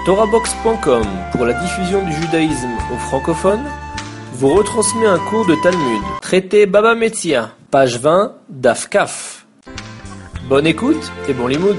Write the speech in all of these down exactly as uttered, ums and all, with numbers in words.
Torahbox point com, pour la diffusion du judaïsme aux francophones, vous retransmet un cours de Talmud, traité Baba Metzia, page vingt, Daf Kaf. Bonne écoute et bon limoud.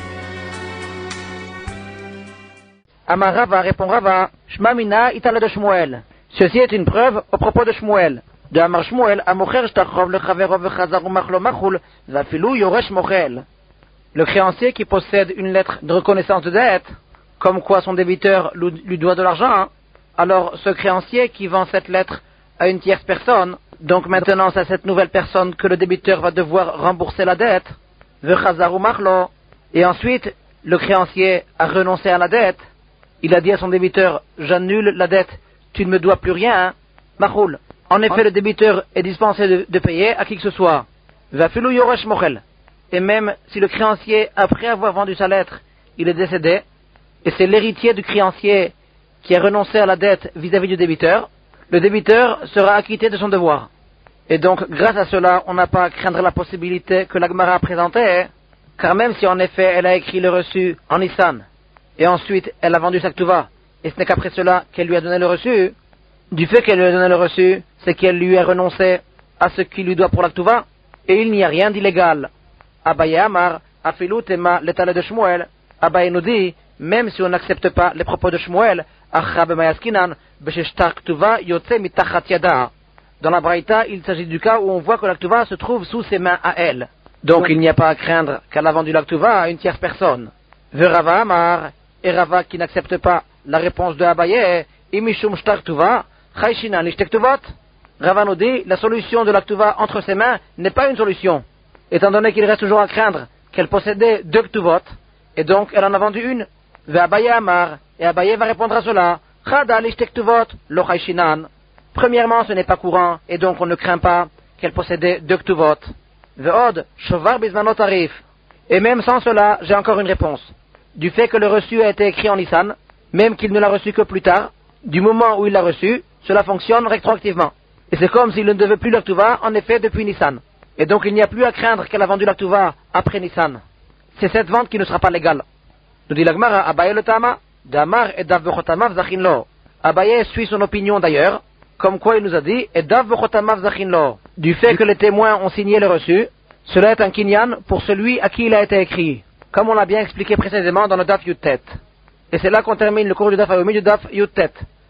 Amar Rava, répond Rava, Shma mina itala de Shmuel. Ceci est une preuve au propos de Shmuel. De Amar Shmuel, Amocher shtachov le chaverov vechazar umachlo machul, vafilu yoresh mochel. Le créancier qui possède une lettre de reconnaissance de dette, comme quoi son débiteur lui doit de l'argent, alors ce créancier qui vend cette lettre à une tierce personne, donc maintenant c'est à cette nouvelle personne que le débiteur va devoir rembourser la dette, vechazar umachlo, et ensuite le créancier a renoncé à la dette, il a dit à son débiteur, j'annule la dette, tu ne me dois plus rien, machoul. En effet, le débiteur est dispensé de, de payer à qui que ce soit. Vafilu yoresh mochel. Et même si le créancier, après avoir vendu sa lettre, il est décédé, et c'est l'héritier du créancier qui a renoncé à la dette vis-à-vis du débiteur, le débiteur sera acquitté de son devoir. Et donc, grâce à cela, on n'a pas à craindre la possibilité que la Gemara a présentée, car même si en effet elle a écrit le reçu en Nissan, et ensuite elle a vendu sa Ktuva, et ce n'est qu'après cela qu'elle lui a donné le reçu, du fait qu'elle lui a donné le reçu, c'est qu'elle lui a renoncé à ce qu'il lui doit pour la Ktuva, et il n'y a rien d'illégal. Abaye Amar, Afilu Tema, l'étal de Shmuel, Abaye nous dit, même si on n'accepte pas les propos de Shmuel, Acha b'mayaskinan, b'sheshtar Ktuva yotze mitachat yada. Dans la Braïta, il s'agit du cas où on voit que la Ktuva se trouve sous ses mains à elle. Donc il n'y a pas à craindre qu'elle a vendu la Ktuva à une tierce personne. Ve Rava Amar, et Rava qui n'accepte pas la réponse de Abaye, Imishum shtar Ktuva, chayshinan lishtek Ktuvot. Rava nous dit, la solution de la Ktuva entre ses mains n'est pas une solution, étant donné qu'il reste toujours à craindre qu'elle possédait deux Ktuvot, et donc elle en a vendu une. Ve Abaye Amar, et Abaye va répondre à cela, Chada lishtek Ktuvot, lo chayshinan. Premièrement, ce n'est pas courant, et donc on ne craint pas qu'elle possédait deux Ktuvot. Ve Od, shovar bizmanot arif. Et même sans cela, j'ai encore une réponse. Du fait que le reçu a été écrit en Nissan, même qu'il ne l'a reçu que plus tard, du moment où il l'a reçu, cela fonctionne rétroactivement. Et c'est comme s'il ne devait plus la Ktuva, en effet, depuis Nissan. Et donc il n'y a plus à craindre qu'elle a vendu la Ktuva après Nissan. C'est cette vente qui ne sera pas légale. Nous dit la Gemara, Abaye le Tama, Damar et Dav v'chotamav zachin lo. Abaye suit son opinion d'ailleurs, comme quoi il nous a dit, et Dav v'chotamav zachin lo. Du fait que les témoins ont signé le reçu, cela est un kinyan pour celui à qui il a été écrit, comme on l'a bien expliqué précisément dans le Daf Yud-Tet. Et c'est là qu'on termine le cours du Daf Hayomi du Daf Yud-Tet.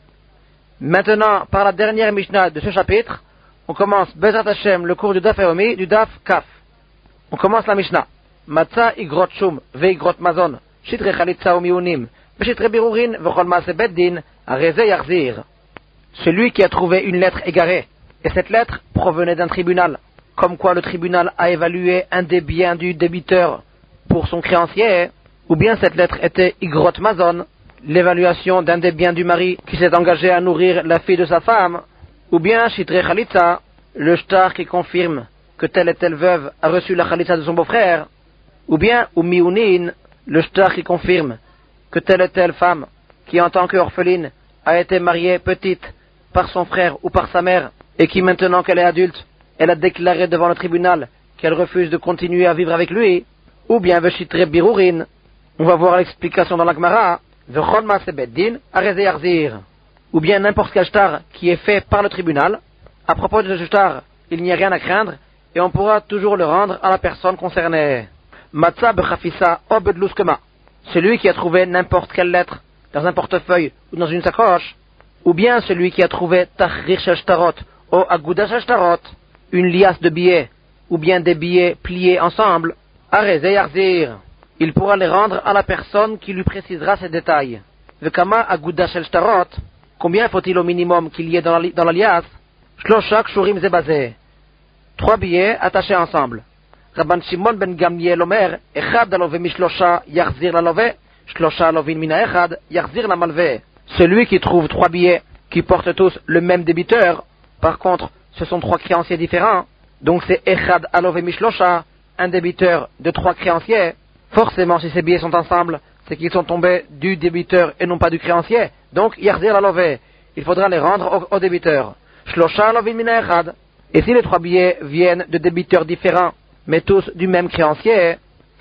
Maintenant, par la dernière Mishnah de ce chapitre, on commence Bezrat Hashem, le cours du Daf Hayomi du Daf Kaf. On commence la Mishnah. Matza igrot shum ve igrot mazon, shitre chalitza umiunim, shitre birurin vechol maase beddin, areze yarzir. Celui qui a trouvé une lettre égarée, et cette lettre provenait d'un tribunal, comme quoi le tribunal a évalué un des biens du débiteur pour son créancier, ou bien cette lettre était igrot mazon, l'évaluation d'un des biens du mari qui s'est engagé à nourrir la fille de sa femme, ou bien shitre chalitza, le shtar qui confirme que telle et telle veuve a reçu la chalitza de son beau-frère, ou bien umiunin, le shtar qui confirme que telle et telle femme qui en tant qu'orpheline a été mariée petite par son frère ou par sa mère, et qui maintenant qu'elle est adulte, elle a déclaré devant le tribunal qu'elle refuse de continuer à vivre avec lui, ou bien veshitre birurin, on va voir l'explication dans la Gemara, vechol maase beddin areze yarzir, ou bien n'importe quel shtar qui est fait par le tribunal. À propos de ce shtar, il n'y a rien à craindre, et on pourra toujours le rendre à la personne concernée. Matza bechafisa o bedluskema, celui qui a trouvé n'importe quelle lettre dans un portefeuille ou dans une sacoche, ou bien celui qui a trouvé tachrir shel shtarot o aguda shel shtarot, une liasse de billets, ou bien des billets pliés ensemble, areze yarzir, il pourra les rendre à la personne qui lui précisera ces détails. Vekama aguda shel shtarot, combien faut-il au minimum qu'il y ait dans la, dans la liasse? Shlosha kshurim zebazeh, trois billets attachés ensemble. Rabban Shimon ben Gamliel Omer, echad alove mishlosha yarzir la love, shlosha alovin mina echad yarzir la malve. Celui qui trouve trois billets qui portent tous le même débiteur, par contre, ce sont trois créanciers différents, donc c'est echad alove mishlosha, un débiteur de trois créanciers. Forcément, si ces billets sont ensemble, c'est qu'ils sont tombés du débiteur et non pas du créancier. Donc, yarzir la love, il faudra les rendre au, au débiteur. Shlosha alovin mina echad. Et si les trois billets viennent de débiteurs différents, mais tous du même créancier,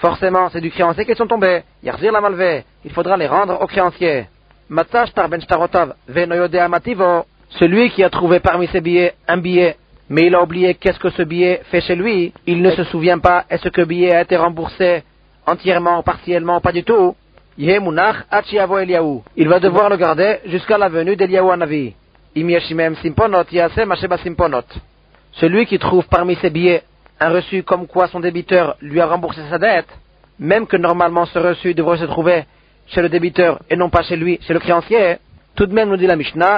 Forcément, c'est du créancier qu'ils sont tombés. Yarzir la malvé. Il faudra les rendre au créancier. Matzah shtar ben shtarotav venoyodea mativo. Celui qui a trouvé parmi ses billets un billet, mais il a oublié qu'est-ce que ce billet fait chez lui, il ne se souvient pas est-ce que le billet a été remboursé entièrement, partiellement, pas du tout. Il va devoir le garder jusqu'à la venue d'Eliyahu Hanavi. Celui qui trouve parmi ses billets un reçu comme quoi son débiteur lui a remboursé sa dette, même que normalement ce reçu devrait se trouver chez le débiteur et non pas chez lui, chez le créancier, tout de même nous dit la Mishnah,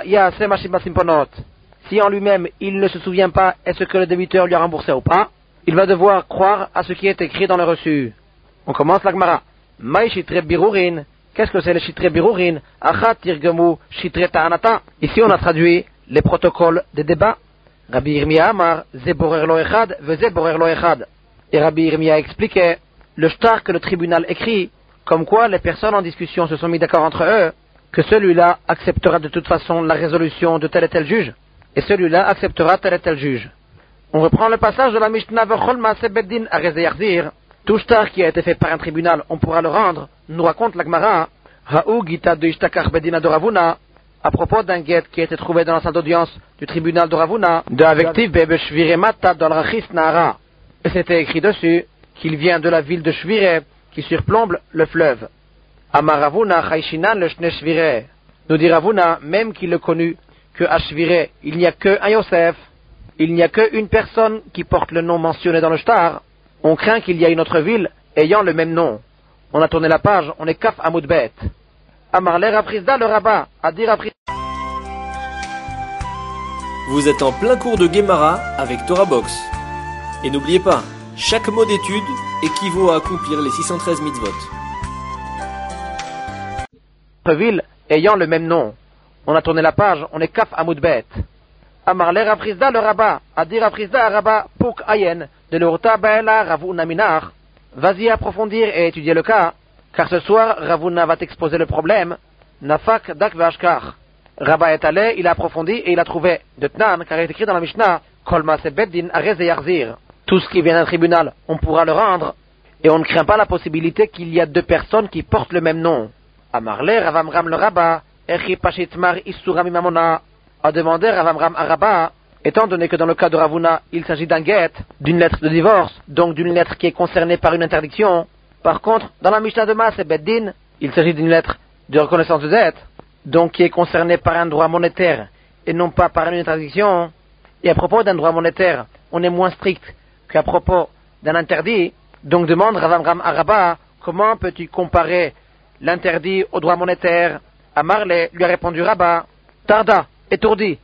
si en lui-même il ne se souvient pas est-ce que le débiteur lui a remboursé ou pas, il va devoir croire à ce qui est écrit dans le reçu. On commence la Gemara. Maï shitre birurin. Qu'est-ce que c'est le shitre birurin? Achat tirgemu shitre ta'anata. Ici on a traduit les protocoles des débats. Rabbi Yirmiyah Amar, ze borer lo echad, ve ze borer lo echad. Et Rabbi Yirmiyah expliquait le shtar que le tribunal écrit, comme quoi les personnes en discussion se sont mis d'accord entre eux, que celui-là acceptera de toute façon la résolution de tel et tel juge, et celui-là acceptera tel et tel juge. On reprend le passage de la Mishnah Vechol Maaseh Beddin Areze Yarzir. Tout shtar qui a été fait par un tribunal, on pourra le rendre, nous raconte la Gemara, Ha'u Gita de Ishtakar Bedina de Ravuna, à propos d'un guet qui a été trouvé dans la salle d'audience du tribunal de Ravuna, de Avektiv Bebe Shvire Mata dans le Rachis Nahara. Et c'était écrit dessus qu'il vient de la ville de Shvire, qui surplombe le fleuve. Amar Ravuna Chayshinan le Shne Shvire. Nous dit Ravuna, même qu'il le connut, que à Shvire, il n'y a que un Yosef, il n'y a qu'une personne qui porte le nom mentionné dans le shtar. On craint qu'il y a une autre ville ayant le même nom. On a tourné la page, on est Kaf Amoudbet. Amarler Aprizda le rabat, à dire Aprizda. Vous êtes en plein cours de Gemara avec Torah Box. Et n'oubliez pas, chaque mot d'étude équivaut à accomplir les six cent treize mitzvot. Ville ayant le même nom. On a tourné la page, on est Kaf Amoudbet. Amarler Aprizda le rabat, à dire Aprizda rabat, Pouk Ayen. De l'Urta Baela Ravuna Minar. Vas-y approfondir et étudier le cas, car ce soir Ravuna va t'exposer le problème. Nafak Dak Vashkar. Rabba est allé, il a approfondi et il a trouvé de Tnan, car il est écrit dans la Mishnah, Kolma Sebeddin Arez et Yarzir. Tout ce qui vient d'un tribunal, on pourra le rendre, et on ne craint pas la possibilité qu'il y a deux personnes qui portent le même nom. Amarle Ravamram le Rabba, Echi Pashitmar Issurami Mamona, a demandé Ravamram à Rabba, étant donné que dans le cas de Ravuna, il s'agit d'un guet, d'une lettre de divorce, donc d'une lettre qui est concernée par une interdiction. Par contre, dans la Mishnah de Maaseh Beddin, il s'agit d'une lettre de reconnaissance de dette, donc qui est concernée par un droit monétaire et non pas par une interdiction. Et à propos d'un droit monétaire, on est moins strict qu'à propos d'un interdit. Donc demande Ravamram à Rabba, comment peux-tu comparer l'interdit au droit monétaire? Amarle lui a répondu Rabba, Tarda, étourdi.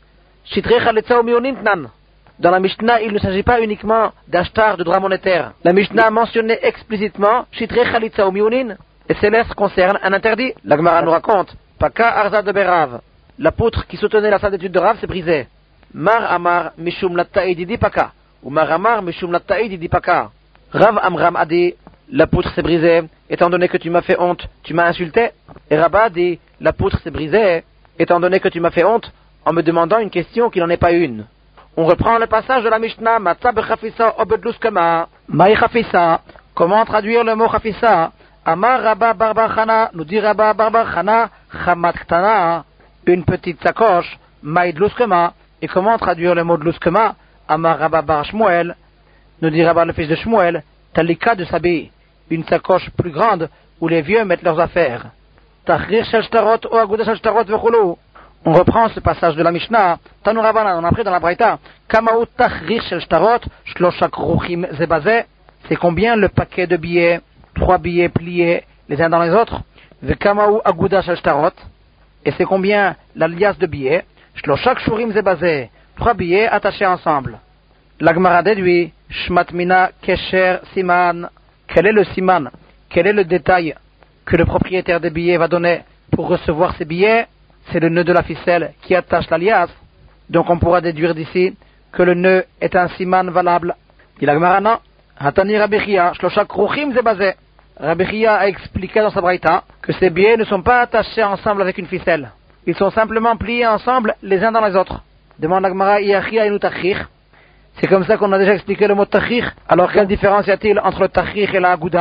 Dans la Mishnah, il ne s'agit pas uniquement d'un shtar de droit monétaire. La Mishnah a mentionné explicitement et ces lettres concernent un interdit. La Gemara nous raconte Paka Arza de Berav. La poutre qui soutenait la salle d'étude de Rav s'est brisée. Mar Amar Mishum Lattaïdi di Paka. Ou Mar Amar Mishum Lattaïdi di Paka. Rav Amram a dit la poutre s'est brisée, étant donné que tu m'as fait honte, tu m'as insulté. Et Rabba a dit la poutre s'est brisée, étant donné que tu m'as fait honte, en me demandant une question qui n'en est pas une. On reprend le passage de la Mishnah, Matzah bechafisa obedluskama. Maï chafisa. Comment traduire le mot chafisa? Amar Rabba Barbachana, nous dit Rabba Barbachana, chamat ktana, une petite sacoche, maï dluskama. Et comment traduire le mot dluskama? Amar Rabba Bar Shmuel, nous dit Rabba le fils de Shmuel, talika de sabi, une sacoche plus grande où les vieux mettent leurs affaires. Tachrir shel shtarot ou aguda shel shtarot vechulu. On reprend ce passage de la Mishnah, Tanu Rabbanan, on a pris dans la Braïta, Kamaou Tachrir Shel Shtarot, Shloshak Ruchim Zebazeh, c'est combien le paquet de billets, trois billets pliés les uns dans les autres, Ve Kamaou Aguda Shel Shtarot, et c'est combien l'alias de billets, Shloshak Shurim Zebazeh, trois billets attachés ensemble. La Gemara déduit, Shmatmina Kesher Siman, quel est le siman, quel est le détail que le propriétaire des billets va donner pour recevoir ces billets? C'est le nœud de la ficelle qui attache l'alias. Donc on pourra déduire d'ici que le nœud est un siman valable. Il a Gmarana, Hatani Rabichia, Shloshak Ruchim Zebazeh. Rabichia a expliqué dans sa braïta que ces billets ne sont pas attachés ensemble avec une ficelle. Ils sont simplement pliés ensemble les uns dans les autres. Demande Agmara Iachia et Tachrir. C'est comme ça qu'on a déjà expliqué le mot Tachrir. Alors quelle différence y a-t-il entre le Tachrir et la Aguda?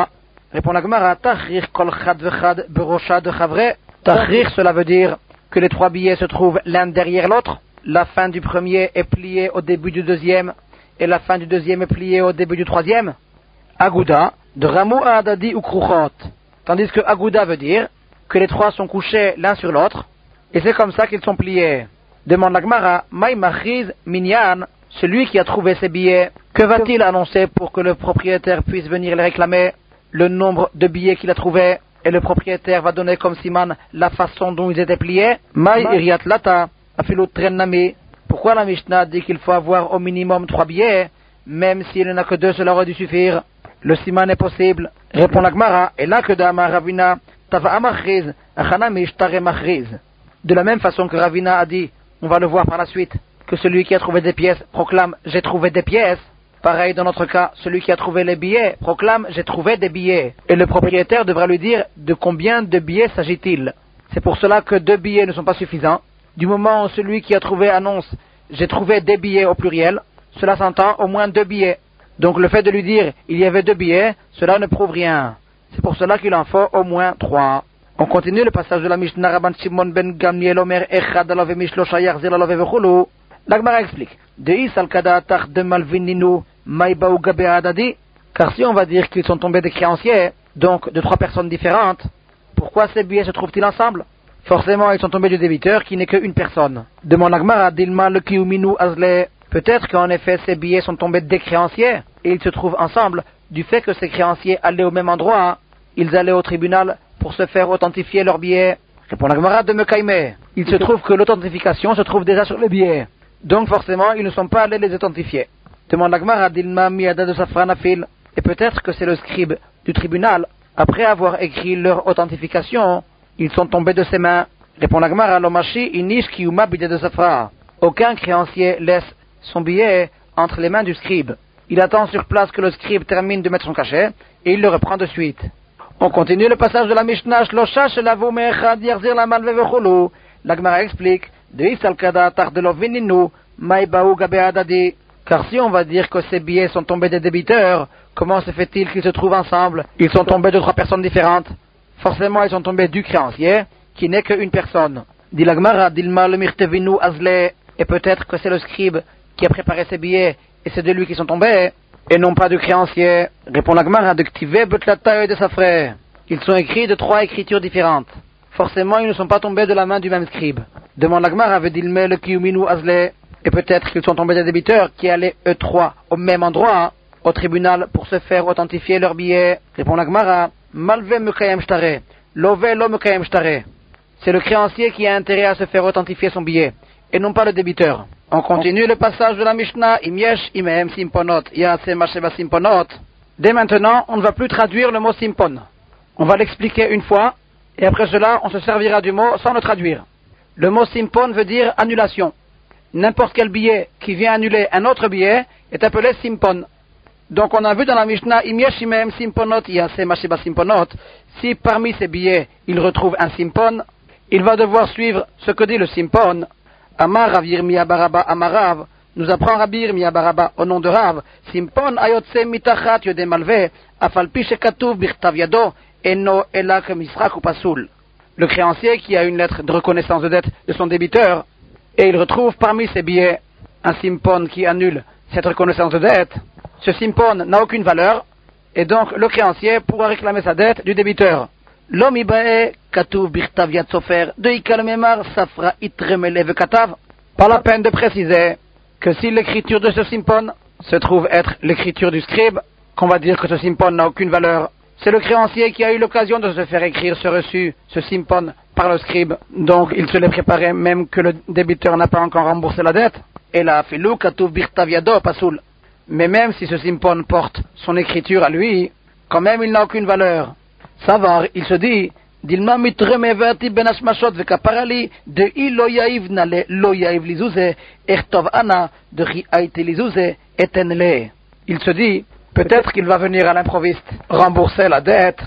Répond la Gemara, Tahrir kol chad vechad berosha de chavre. Tahrir, cela veut dire que les trois billets se trouvent l'un derrière l'autre. La fin du premier est pliée au début du deuxième et la fin du deuxième est pliée au début du troisième. Agouda, de Ramou Adadi ou Kruchot. Tandis que Agouda veut dire que les trois sont couchés l'un sur l'autre et c'est comme ça qu'ils sont pliés. Demande la Gemara, Maï Machiz Minyan, celui qui a trouvé ces billets, que va-t-il annoncer pour que le propriétaire puisse venir les réclamer? Le nombre de billets qu'il a trouvés, et le propriétaire va donner comme siman la façon dont ils étaient pliés. Maï Iriat Lata, Afilut Trennami. Pourquoi la Mishnah dit qu'il faut avoir au minimum trois billets, même s'il n'y en a que deux, cela aurait dû suffire? Le siman est possible. Répond la Gemara, et là que Dama Ravina, Tava Amachriz, Achanamish Tare Machriz. De la même façon que Ravina a dit, on va le voir par la suite, que celui qui a trouvé des pièces proclame « j'ai trouvé des pièces ». Pareil dans notre cas, celui qui a trouvé les billets proclame « j'ai trouvé des billets ». Et le propriétaire devra lui dire de combien de billets s'agit-il. C'est pour cela que deux billets ne sont pas suffisants. Du moment où celui qui a trouvé annonce « j'ai trouvé des billets » au pluriel, cela s'entend au moins deux billets. Donc le fait de lui dire « il y avait deux billets », cela ne prouve rien. C'est pour cela qu'il en faut au moins trois. On continue le passage de la Mishnah Rabban Shimon ben Gamliel Omer Echad alove mishlosha yachzir alove vechulu. La Gemara explique. Deis al kadatach de malvininu maïbaou gabe adadi. Car si on va dire qu'ils sont tombés des créanciers, donc de trois personnes différentes, pourquoi ces billets se trouvent-ils ensemble? Forcément, ils sont tombés du débiteur qui n'est qu'une personne. Demande la Gemara dilma le kiuminu azle. Peut-être qu'en effet ces billets sont tombés des créanciers et ils se trouvent ensemble du fait que ces créanciers allaient au même endroit. Ils allaient au tribunal pour se faire authentifier leurs billets. Répond la Gemara de Mekaïmé. Il se trouve que l'authentification se trouve déjà sur les billets. Donc forcément, ils ne sont pas allés les authentifier. Demande la Gemara d'Ilma Miada de Safranafil. Et peut-être que c'est le scribe du tribunal. Après avoir écrit leur authentification, ils sont tombés de ses mains. Répond la Gemara Lomashi Inish Kiyuma Bide de Safra. Aucun créancier laisse son billet entre les mains du scribe. Il attend sur place que le scribe termine de mettre son cachet et il le reprend de suite. On continue le passage de la Mishnah Shlosha Shelavu Me'echad Yarzir la Malve Vechulu. La Gemara explique de Isalkada Tardelovininu Maïbaou Gabe Adadi. Car si on va dire que ces billets sont tombés des débiteurs, comment se fait-il qu'ils se trouvent ensemble? Ils sont tombés de trois personnes différentes. Forcément, ils sont tombés du créancier, qui n'est qu'une personne. Dit la Gemara Dilma le Mirtevinu Azle. Et peut-être que c'est le scribe qui a préparé ces billets et c'est de lui qui sont tombés, et non pas du créancier. Répond la Gemara de Ktive Betlata et de sa frère. Ils sont écrits de trois écritures différentes. Forcément, ils ne sont pas tombés de la main du même scribe. Demande la Gemara Vedilme le Kiyuminu Azle. Et peut-être qu'ils sont tombés des débiteurs qui allaient eux trois au même endroit, au tribunal, pour se faire authentifier leurs billets. Répond la Gemara Malve Mekayem Shtare. Love lo Mekayem Shtare. C'est le créancier qui a intérêt à se faire authentifier son billet, et non pas le débiteur. On continue le passage de la Mishnah, Imyesh Imehem Simponot, Yaase Masheba Simponot. Dès maintenant, on ne va plus traduire le mot Simpon. On va l'expliquer une fois, et après cela, on se servira du mot sans le traduire. Le mot Simpon veut dire annulation. N'importe quel billet qui vient annuler un autre billet est appelé Simpon. Donc on a vu dans la Mishnah, Imyesh Imehem Simponot, Yaase Masheba Simponot, si parmi ces billets, il retrouve un Simpon, il va devoir suivre ce que dit le Simpon. Amar Rav Yirmiyah Baraba Amarav, nous apprend Rabbi Yirmiyah Baraba au nom de Rav, Simpon ayotse mitachat yode malve, afalpi shekatuv birtav yado, eno elak misrak ou pasoul. Le créancier qui a une lettre de reconnaissance de dette de son débiteur, et il retrouve parmi ses billets un Simpon qui annule cette reconnaissance de dette, ce Simpon n'a aucune valeur, et donc le créancier pourra réclamer sa dette du débiteur. L'homme ibae katuv birtav yad sofer de ikal memar safra itremele vekatav. Pas la peine de préciser que si l'écriture de ce Simpon se trouve être l'écriture du scribe, qu'on va dire que ce Simpon n'a aucune valeur. C'est le créancier qui a eu l'occasion de se faire écrire ce reçu, ce Simpon, par le scribe. Donc il se l'est préparé même que le débiteur n'a pas encore remboursé la dette. Et la filou katuv birtav yado pasoul. Mais même si ce Simpon porte son écriture à lui, quand même il n'a aucune valeur. Savar, il se dit, Dilma mitremeverti ben ashmashot vekaparali, de i lo yaiv nale lo yaiv lizuze, ertov ana, de ri aite lizuze, etenle. Il se dit, peut-être qu'il va venir à l'improviste, rembourser la dette,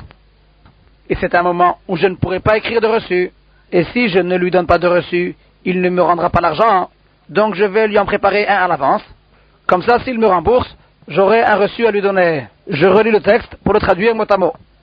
et c'est un moment où je ne pourrai pas écrire de reçu, et si je ne lui donne pas de reçu, il ne me rendra pas l'argent, donc je vais lui en préparer un à l'avance. Comme ça, s'il me rembourse, j'aurai un reçu à lui donner. Je relis le texte pour le traduire mot à mot.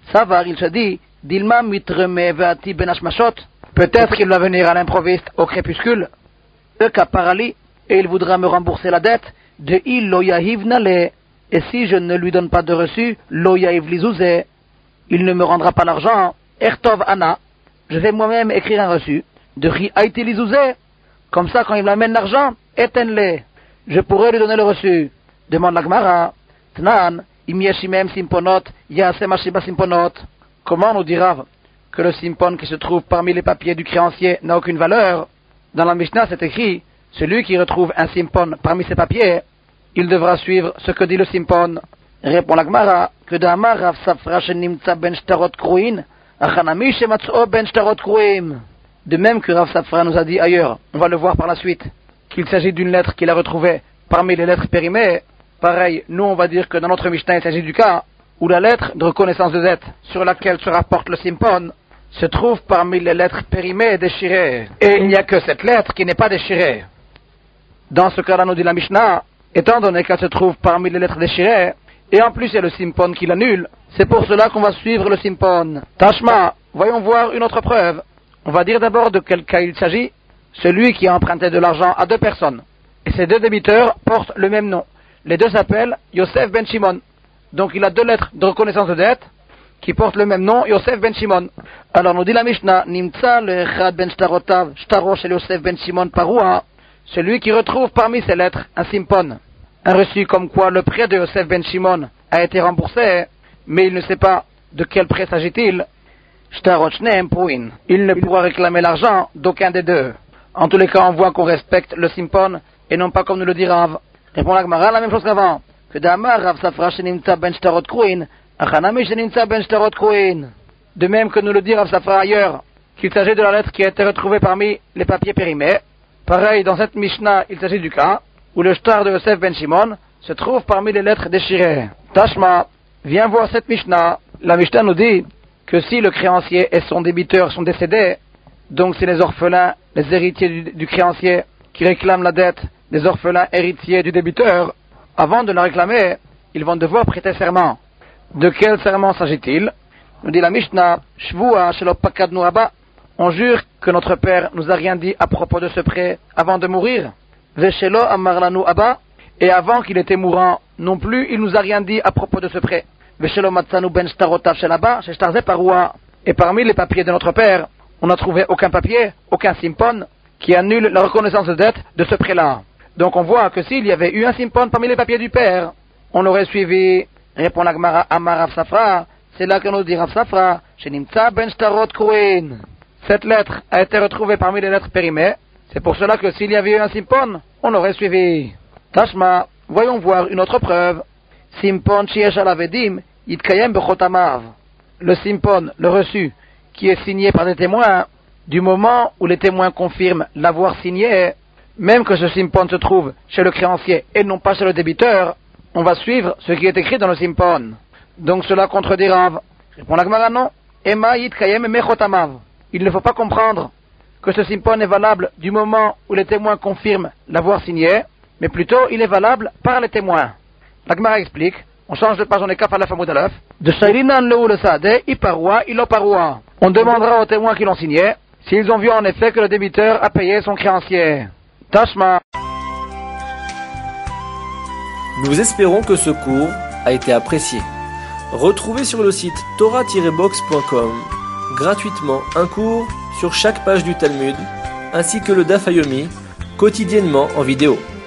Savar, il se dit, Dilma mitreme veati ben hashmashot. Peut-être qu'il va venir à l'improviste au crépuscule, le cas parali, et il voudra me rembourser la dette de il lo yahiv nale. Et si je ne lui donne pas de reçu, lo yahiv lizouze, il ne me rendra pas l'argent. Ertov ana, je vais moi-même écrire un reçu de ri aiti lizouze. Comme ça, quand il m'amène l'argent, éteins-le. Je pourrais lui donner le reçu. Demande la Gemara. Tnan, im yeshimem simponot, yasem ashiba simponot. Comment nous dira que le simpon qui se trouve parmi les papiers du créancier n'a aucune valeur? Dans la Mishnah, c'est écrit, celui qui retrouve un simpon parmi ses papiers, il devra suivre ce que dit le simpon. Répond la Gemara, que d'amar rav safra shenimtza ben shtarot kruin, achanami shematzo ben shtarot kruim. De même que Rav Safra nous a dit ailleurs, on va le voir par la suite, qu'il s'agit d'une lettre qu'il a retrouvée parmi les lettres périmées. Pareil, nous on va dire que dans notre Mishnah il s'agit du cas où la lettre de reconnaissance de dette sur laquelle se rapporte le simpon se trouve parmi les lettres périmées et déchirées. Et il n'y a que cette lettre qui n'est pas déchirée. Dans ce cas-là, nous dit la Mishnah, étant donné qu'elle se trouve parmi les lettres déchirées, et en plus il y a le simpon qui l'annule, c'est pour cela qu'on va suivre le simpon. Tashma, voyons voir une autre preuve. On va dire d'abord de quel cas il s'agit. Celui qui a emprunté de l'argent à deux personnes. Et ces deux débiteurs portent le même nom. Les deux s'appellent Yosef ben Shimon. Donc il a deux lettres de reconnaissance de dette qui portent le même nom, Yosef ben Shimon. Alors nous dit la Mishnah, Nimtza le Echad ben Shtarotav, Shtaro shel Yosef ben Shimon Paroua. Celui qui retrouve parmi ces lettres un simpon, un reçu comme quoi le prêt de Yosef ben Shimon a été remboursé, mais il ne sait pas de quel prêt s'agit-il. Il ne pourra réclamer l'argent d'aucun des deux. En tous les cas, on voit qu'on respecte le simpon et non pas comme nous le dit Rav. Répond la Gemara la même chose qu'avant. Que d'Amar Rav Safra shenimtza ben shtarot kruin, achanami shenimtza ben shtarot kruin. De même que nous le dit Rav Safra ailleurs, qu'il s'agit de la lettre qui a été retrouvée parmi les papiers périmés. Pareil, dans cette Mishnah, il s'agit du cas où le shtar de Yosef ben Shimon se trouve parmi les lettres déchirées. Tashma, viens voir cette Mishnah. La Mishnah nous dit que si le créancier et son débiteur sont décédés, donc c'est les orphelins, les héritiers du, du créancier qui réclament la dette des orphelins héritiers du débiteur, avant de la réclamer, ils vont devoir prêter serment. De quel serment s'agit-il? Nous dit la Mishnah, Shvua shelo pakadnu abba. On jure que notre père nous a rien dit à propos de ce prêt avant de mourir. Veshelo amar lanu abba. Et avant qu'il était mourant, non plus, il nous a rien dit à propos de ce prêt. Et parmi les papiers de notre père, on n'a trouvé aucun papier, aucun simpon, qui annule la reconnaissance de dette de ce prêt-là. Donc on voit que s'il y avait eu un simpon parmi les papiers du père, on aurait suivi, répond la Gemara Amar Rav Safra, c'est là que nous dit Rav Safra, Shenimtza ben shtarot kruin. Cette lettre a été retrouvée parmi les lettres périmées, c'est pour cela que s'il y avait eu un simpon, on aurait suivi. Tashma, voyons voir une autre preuve. Simpon shiesh alavedim, yitkayem bechotamav. Le simpon, le reçu, qui est signé par des témoins, du moment où les témoins confirment l'avoir signé, même que ce simpon se trouve chez le créancier et non pas chez le débiteur, on va suivre ce qui est écrit dans le simpon. Donc cela contredit Rav. Répond la Gemara non. Ema yitkayem mechotamav. Il ne faut pas comprendre que ce simpon est valable du moment où les témoins confirment l'avoir signé, mais plutôt il est valable par les témoins. La Gemara explique, on change de page, on est kaf à la famoud alaf, de shailinan leu le sade, iparwa, iloparwa. On demandera aux témoins qui l'ont signé s'ils ont vu en effet que le débiteur a payé son créancier. Tashma. Nous espérons que ce cours a été apprécié. Retrouvez sur le site torah tiret box point com gratuitement un cours sur chaque page du Talmud, ainsi que le Daf Yomi, quotidiennement en vidéo.